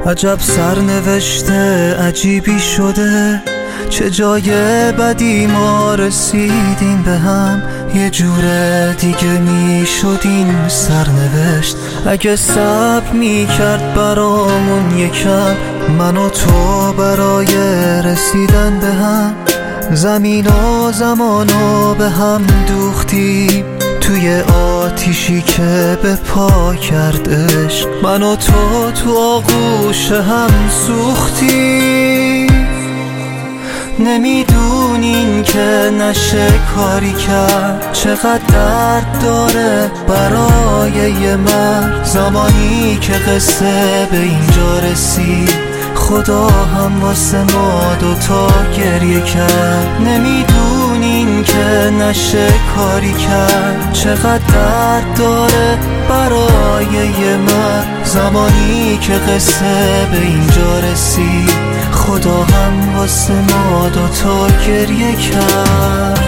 عجب سرنوشت عجیبی شده، چه جای بدی ما رسیدیم به هم. یه جور دیگه میشد این سرنوشت اگه صبر میکرد برامون یکم، من و تو برای رسیدن به هم. زمین و زمانو به هم دوختیم توی آتیشی که به پا کرد عشق. من و تو آغوش هم سوختیم. نمیدونین که نشه کاری کرد، چقدر درد داره برای یه مرد. زمانی که قصه به اینجا رسید، خدا هم واسه ما دوتا گریه کرد. نمیدونین که نشه کاری کرد، چقدر درد داره برای یه مرد. زمانی که قصه به اینجا رسید، خدا هم واسه ما دوتا گریه کرد.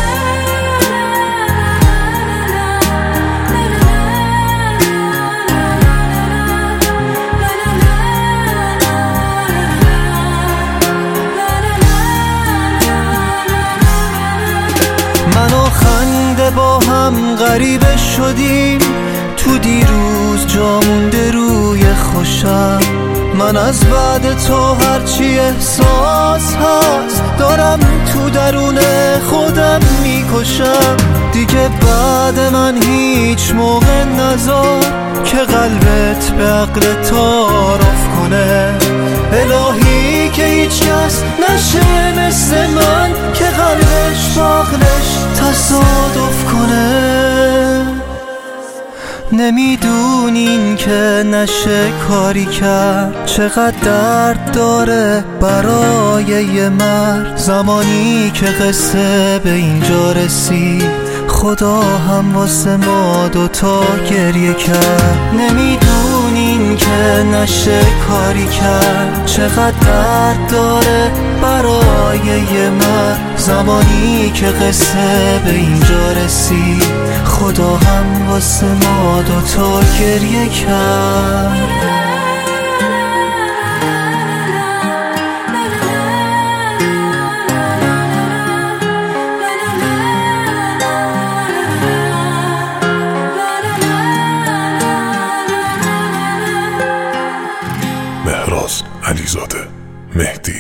من و خنده با هم غریبه شدیم، تو دیروز جا مونده روی خوشم. من از بعد تو هرچی احساس هست دارم تو درون خودم میکشم. دیگه بعد من هیچ موقع نذار که قلبت به عقل تعارف کنه. الهی که هیچ کس نشه مثل من که قلبش با عقلش تصادف کنه. نمیدونین که نشه کاری کرد، چقدر درد داره برای یه مرد. زمانی که قصه به اینجا رسید، خدا هم واسه ما دوتا گریه کرد. نمیدونین که نشه کاری کرد، چقدر درد داره برای یه مرد. زمانی که قصه به اینجا رسید، خدا هم واسه ما دوتا گریه کرد. مهراز علیزاده، مهدی